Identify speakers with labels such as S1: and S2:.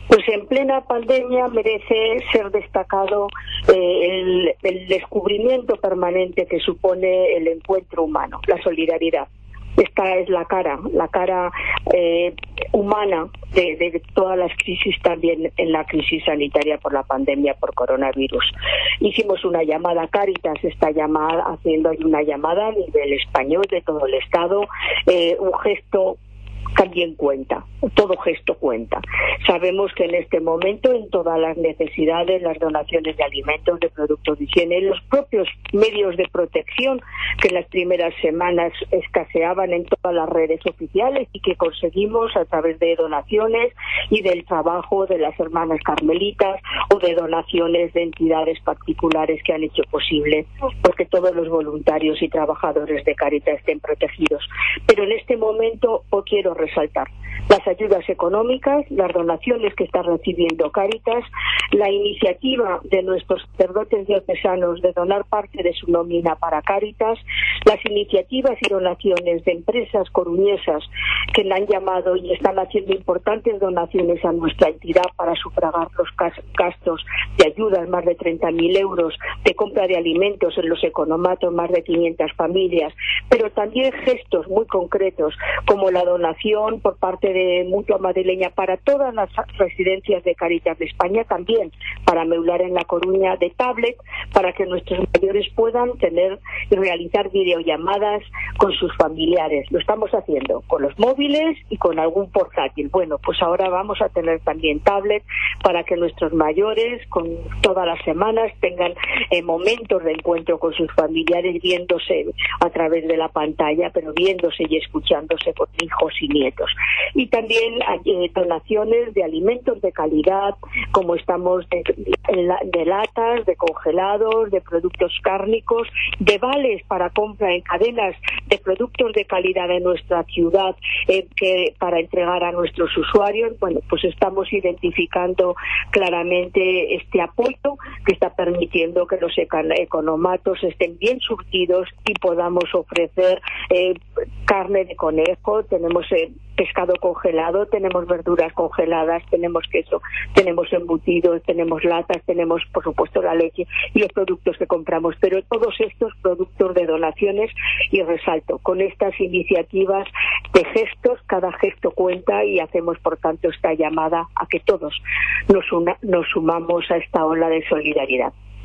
S1: Pues en plena pandemia merece ser destacado el descubrimiento permanente que supone el encuentro humano, la solidaridad. Esta es la cara humana de todas las crisis, también en la crisis sanitaria por la pandemia por coronavirus. Hicimos una llamada a Cáritas, haciendo una llamada a nivel español de todo el Estado, un gesto también cuenta, todo gesto cuenta. Sabemos que en este momento, en todas las necesidades, las donaciones de alimentos, de productos de higiene, los propios medios de protección que en las primeras semanas escaseaban en todas las redes oficiales y que conseguimos a través de donaciones y del trabajo de las hermanas carmelitas o de donaciones de entidades particulares que han hecho posible porque todos los voluntarios y trabajadores de Cáritas estén protegidos. Pero en este momento quiero resaltar las ayudas económicas, las donaciones que está recibiendo Cáritas, la iniciativa de nuestros sacerdotes diocesanos de donar parte de su nómina para Cáritas, las iniciativas y donaciones de empresas coruñesas que le han llamado y están haciendo importantes donaciones a nuestra entidad para sufragar los gastos de ayudas, más de 30.000 euros, de compra de alimentos en los economatos, más de 500 familias, pero también gestos muy concretos como la donación por parte de Mutua Madrileña para todas las residencias de Cáritas de España, también para Meular en La Coruña, de tablet, para que nuestros mayores puedan tener y realizar videollamadas con sus familiares. Lo estamos haciendo con los móviles y con algún portátil. Bueno, pues ahora vamos a tener también tablet para que nuestros mayores, con todas las semanas, tengan momentos de encuentro con sus familiares, viéndose a través de la pantalla, pero viéndose y escuchándose con hijos y nietos. Y también donaciones de alimentos de calidad, como estamos de latas, de congelados, de productos cárnicos, de vales para compra en cadenas de productos de calidad en nuestra ciudad que para entregar a nuestros usuarios. Bueno, pues estamos identificando claramente este apoyo que está permitiendo que los economatos estén bien surtidos y podamos ofrecer carne de conejo, tenemos pescado congelado, tenemos verduras congeladas, tenemos queso, tenemos embutidos, tenemos latas, tenemos por supuesto la leche y los productos que compramos, pero todos estos productos de donaciones, y resalto, con estas iniciativas de gestos, cada gesto cuenta y hacemos por tanto esta llamada a que todos nos sumamos a esta ola de solidaridad.